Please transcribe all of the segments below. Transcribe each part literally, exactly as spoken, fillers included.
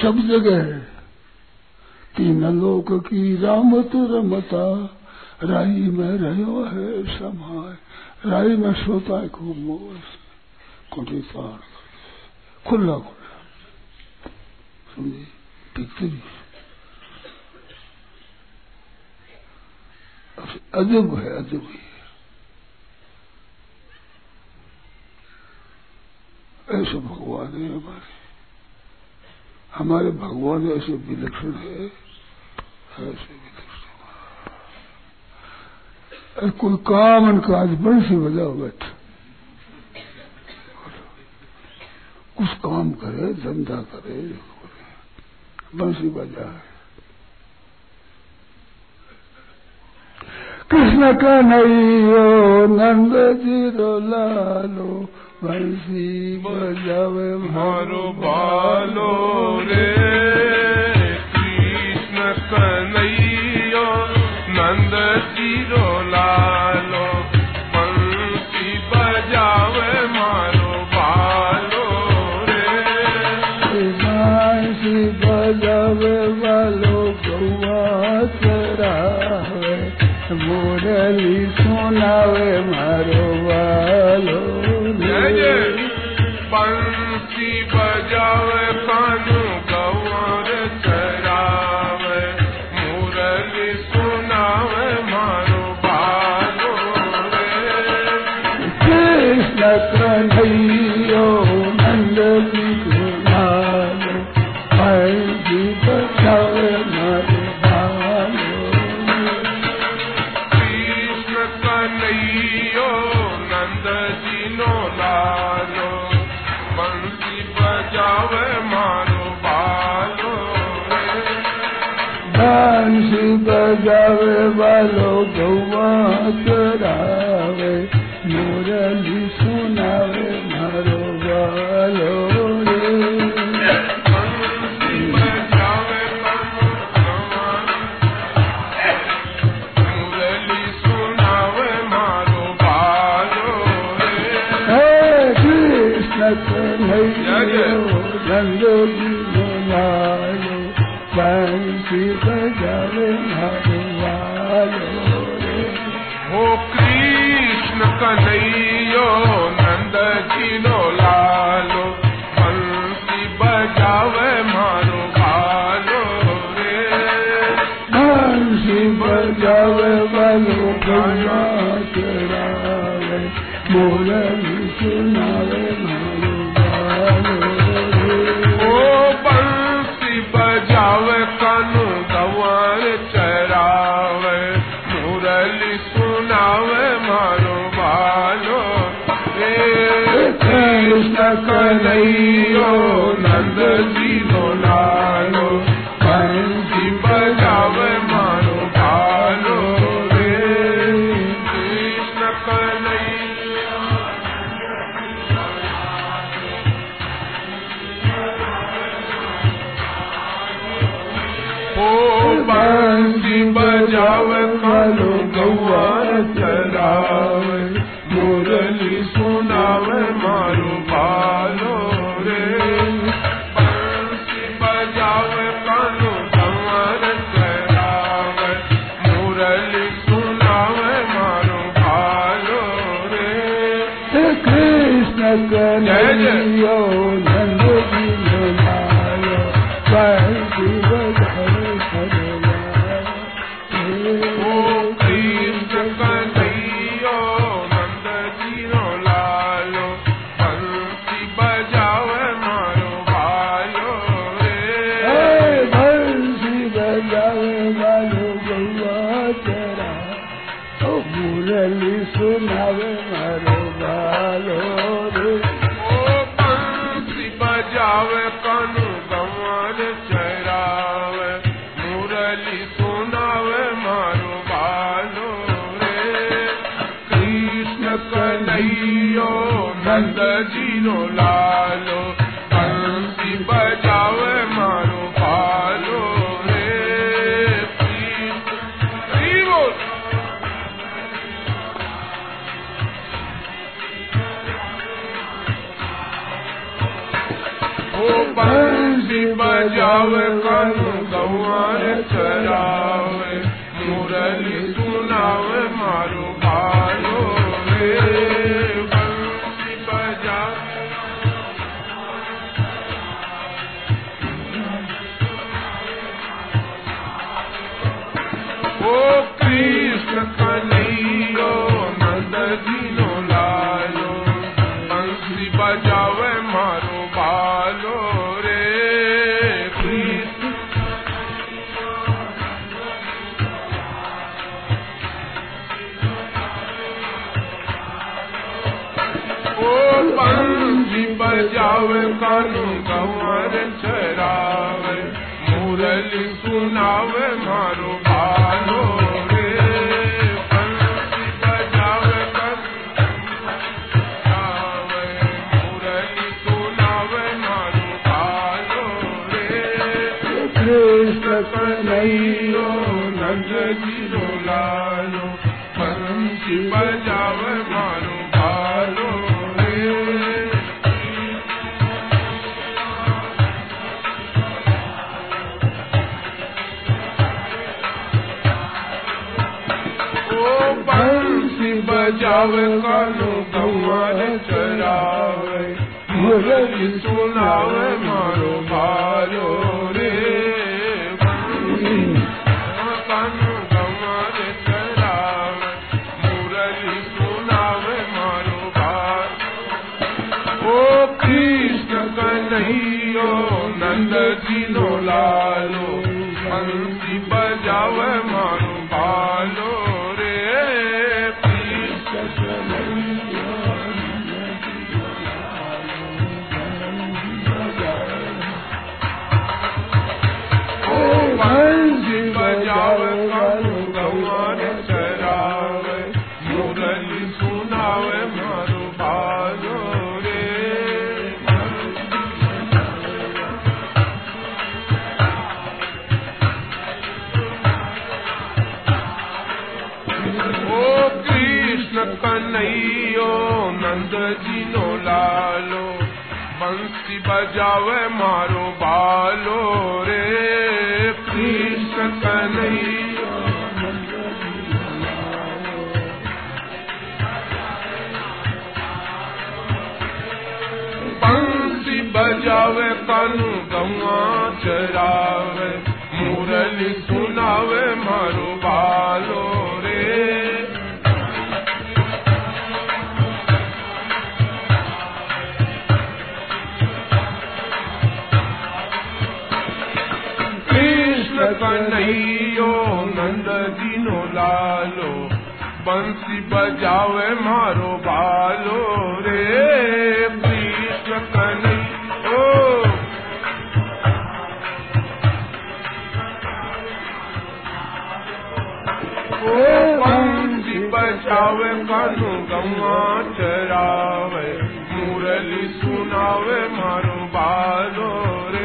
सब जगह है। तीन लोक की रामत रमता, राई में रहो है समाय। राई में सोता है खूब मोर, कुटी तार खुला खुला, समझे भीतरी अजब है, अजब है। ऐसे भगवान है हमारे, हमारे भगवान ऐसे विलक्षण है, ऐसे विलक्षण। कोई काम न काज बंसी बजाओ बैठ, कुछ काम करे, धंधा करे, बंसी बजाए। कृष्ण कन्हैया नंद जी रो लालो, बंसी बजावे मारो बालो रे। कृष्ण कन्हैया नंद जी रो लालो, बंसी बजावे मारो बालो रे। बंसी बजावे वालो गौआ चरावे, मुरली सुनावे मारो बालो। बंसी बजावे कानू गौर चरावे, मुरली सुनावे मारो बालो रे। कृष्ण कन्हैया नंद जी रो लालो, बंसी बजावे मारो बालो। कृष्ण कन्हैया नंद जी नो लालो, बंसी बजावे मारो बालो रे। बंसी बजावे वालो गौआ चरावे, मुरली सुनावे मारो बालो रे। बंसी बजावे मुरली सुनावे मारो बालो रे। कृष्ण कन्हैया नंद जी रो लालो, बंसी बजावे मारो बालो रे। हो कृष्ण कन्हैया नंद जी रो लालो, बंसी बजावे मारो बालो रे। बंसी बजावे वालो गौआ चरावे, मुरली सुनावे मारो बालो रे। ओ बंसी बजावे कानू गौआर चरावे, मुरली सुनावे मारो बालो रे। कृष्ण कन्हैया नंद जी रो लालो, बंसी बजावे मारो बालो रे। कृष्ण कन्हैया ओ बंसी बजावे कानू गौआ चरावे, मुरली सुनावे मारो बालो रे। बंसी बजावे कानू गौआ चरावे, मुरली सुनावे मारो बालो रे। कृष्ण कन्हैया नंद जी रो लालो, बंसी बजावे मारो बालो। ओ कृष्ण कन्हैया नंद जी रो लालो, बंसी बजावे मारो बालो रे। बंसी बजावे वालो गौआ चरा, मुरली सुनावे मारो बालो रे। ओ बंसी बजावे कानू गौआर चरावे, मुरली सुनावे मारो बालो रे। कृष्ण कन्हैया नंद जी रो लालो, बंसी बजावे मारो बालो रे। ओ बंसी बजावे कानू गंवार चरावे मुरली सुनावे मारो भालो रे बंसी बजावे ओ कृष्ण कन्हैया नंद दीनो लालो बंसी बजावे मारो भालो बंसी बजावे कानू गंवार चरावे मुरली सुनावे मारो भालो रे बंसी बजावे चरावे मुरली सुनावे मारो भालो रे कृष्ण कन्हैया नंद दीनो लालो बंसी बजावे मारो भालो बजावे कानू गंवार चरावे मुरली सुनावे मारो भालो रे कानू गंवार चरावे मुरली सुनावे मारो भालो ओ कृष्ण कन्हैया नंद दीनो लालो बंसी बजावे मारो भालो बंसी बजावे कानू गंवार चरावे मुरली सुनावे मारो भालो रे ओ कृष्ण कन्हैया नंद दीनो लालो बंसी बजावे मारो भालो रे कृष्ण कन्हैया बंसी बजावे कानू गंवा चरावे मुरली सुनावे मारो भालो रे कन्हैया नंद दीनो लालो बंसी बजावे मारो भालो रे कृष्ण कन्हैया ओ बंसी बजावे कानू गंवा चरावे मुरली सुनावे मारो भालो रे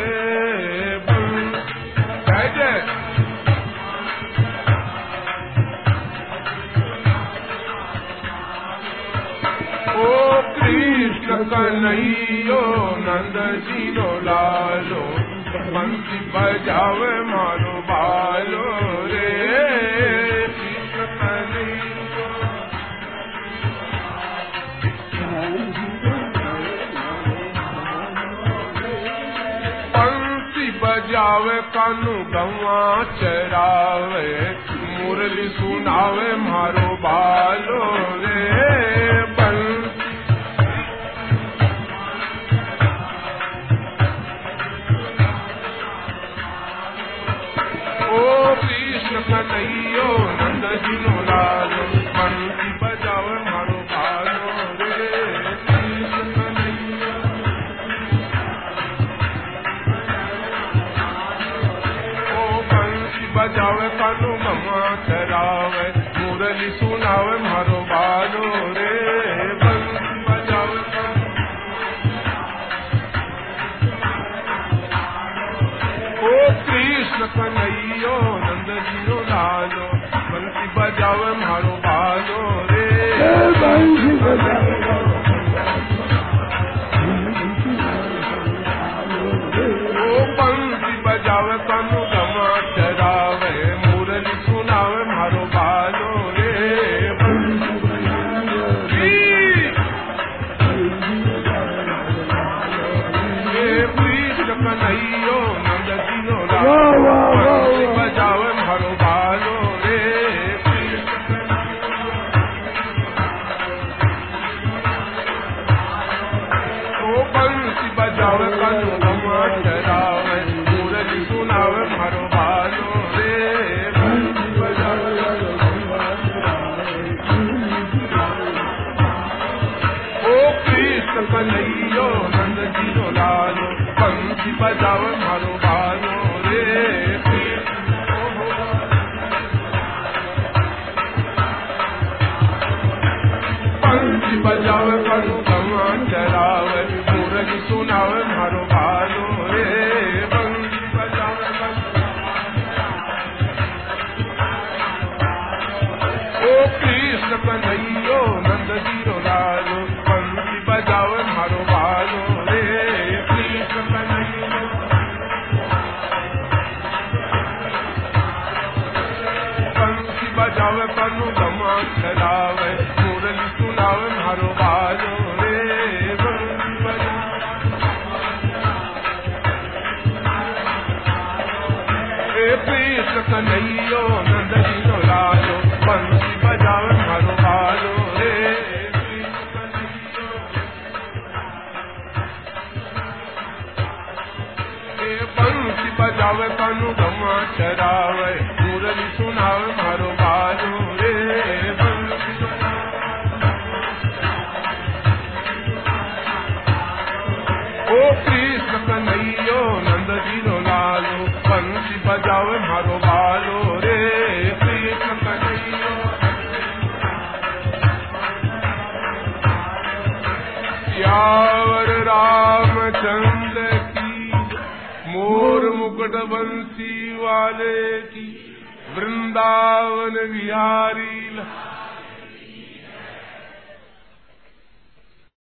ओ कृष्ण कन्हैया नंद दीनो लालो बंसी बजावे मारो भालो रे कृष्ण कन्हैया बंसी बजावे कानू गंवा चरावे मुरली सुनावे मारो भालो रे कन्हैया नंद दीनो लालो बंसी बजावे मारो भालो रे कृष्ण कन्हैया ओ बंसी बजावे कानू गंवा चरावे मुरली सुनावे मारो भालो रे बंसी बजावे ओ कृष्ण कन्हैया नंद दीनो लालो बंसी बजावे मारो भालो रे बंसी बजावे बजावे कानू गमा चरावे मुरली सुनावे मारो बालो रे कृष्ण कन्हैयो नंद जीनो लालो बजावे मारो बालो रे ओ बंसी बजावे कानू गमा चरावे मुरली सुनावे मारो बालो रे बंसी बजावे ओ कृष्ण कन्हैयो नंद जीनो लालो बंसी बजावे मारो बालो रे बंसी बजावे कानू गमा चरावे मुरली सुनावे मारो बालो रे बंसी बजावे ओ कृष्ण कन्हैयो नंद जीरो लालो बंसी बजावे मारो बालो रे कृष्ण कन्हैयो बंसी बजावे कानू गमा चरावे मुरली सुनावे मारो बालो रे बंसी बजावे कृष्ण कन्हैयो नंद जीरो लालो बंसी बजावे मारो बालो रे बंसी बजावे कानू गमा चरावे मुरली सुनावे मारो बालो रे बंसी ओ कृष्ण कन्हैयो नंद जीरो लालो बंसी बजावे मारो बालो रे कृष्ण कन्हैयो सियावर रामचंद्र की मोर मुकुट बंसी वाले की वृंदावन बिहारी